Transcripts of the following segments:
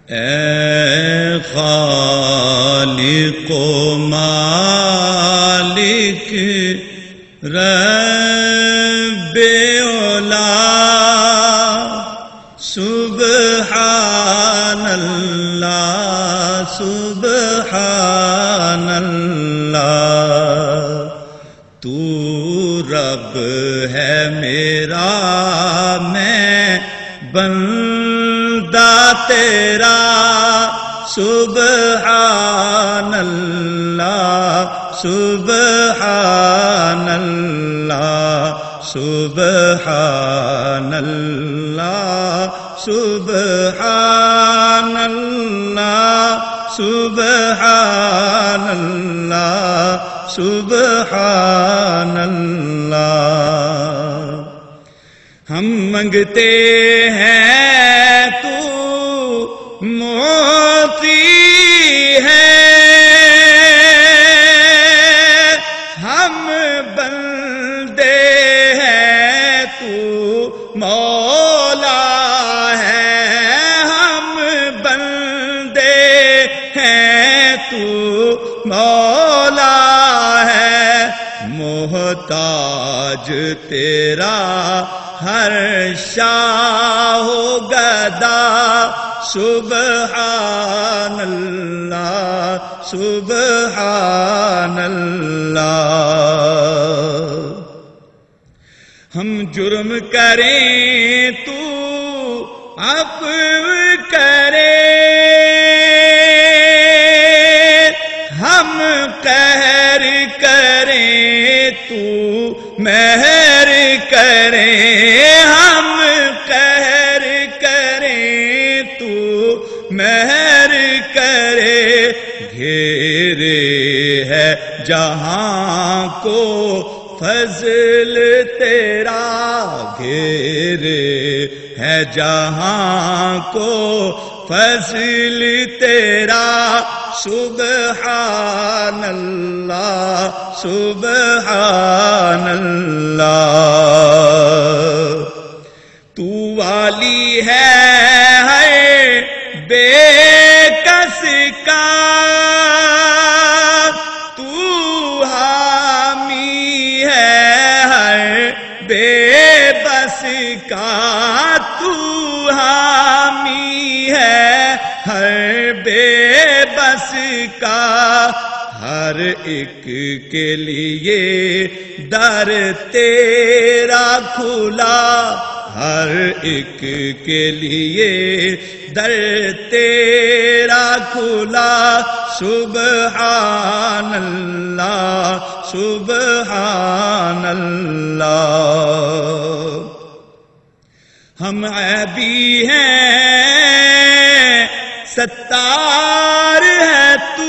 اے خالق و مالک رب اولا سبحان اللہ سبحان اللہ تو رب ہے میرا میں بندہ تیرا سبحان اللہ سبحان اللہ سبحان اللہ سبحان اللہ سبحان اللہ سبحان اللہ ہم منگتے ہیں تو موتی ہے ہم بندے ہیں تو مولا ہے ہم بندے ہیں تو مولا ہے محتاج تیرا ہر شاہ و گدا سبحان اللہ سبحان اللہ ہم جرم کریں تو عفو کرے ہم قہر کریں تو مہر کریں ہم قہر کریں تو مہر کرے گھیرے ہے جہاں کو فضل تیرا گھیرے ہے جہاں کو فضل تیرا سبحان اللہ سبحان اللہ تو والی ہے بے کس کا تو حامی ہے ہر بے بس کا تو حامی ہے ہر بے بس کا ہر ایک کے لیے در تیرا کھلا ہر ایک کے لیے در تیرا کھلا سبحان اللہ سبحان اللہ ہم عیبی ہیں ستار ہے تو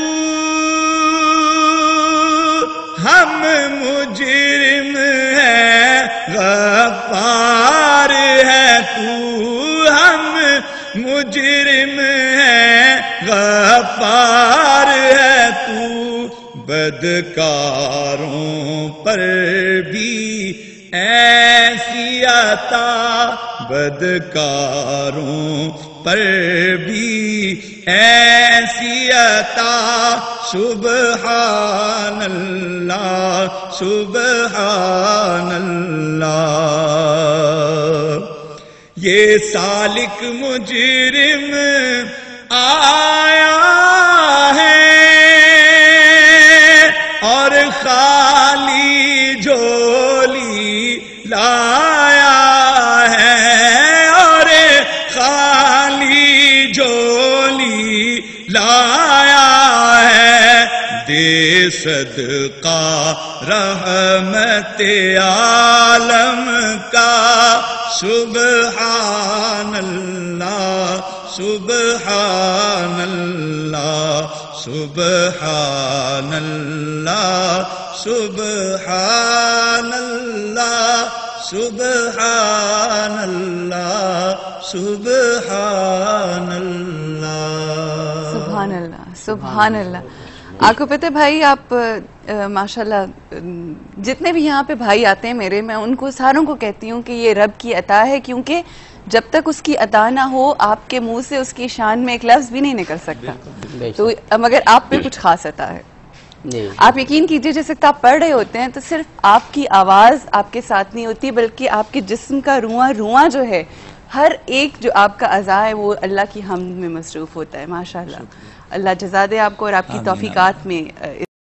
ہم مجرم ہیں غفار ہے تو ہم مجرم ہیں غفار ہے تو بدکاروں پر بھی ایسی عطا بدکاروں پر بھی ایسی عطا سبحان اللہ سبحان اللہ یہ سالک مجرم آیا ہے اور خالی جھولی لایا ہے اور خالی جھولی لایا ہے دے صدقہ رحمت عالم کا سبحان اللہ سبحان اللہ سبحان اللہ سبحان اللہ سبحان اللہ سبحان اللہ سبحان اللہ سبحان اللہ آپ کو پتہ ہے بھائی آپ ماشاءاللہ جتنے بھی یہاں پہ بھائی آتے ہیں میرے میں ان کو ساروں کو کہتی ہوں کہ یہ رب کی عطا ہے کیونکہ جب تک اس کی ادا نہ ہو آپ کے منہ سے اس کی شان میں ایک لفظ بھی نہیں نکل سکتا. تو مگر آپ پہ کچھ خاص عطا ہے. آپ یقین کیجئے جس وقت آپ پڑھ رہے ہوتے ہیں تو صرف آپ کی آواز آپ کے ساتھ نہیں ہوتی بلکہ آپ کے جسم کا رواں رواں جو ہے ہر ایک جو آپ کا اعضاء ہے وہ اللہ کی حمد میں مصروف ہوتا ہے. ماشاءاللہ. اللہ جزا دے آپ کو اور آپ کی توفیقات میں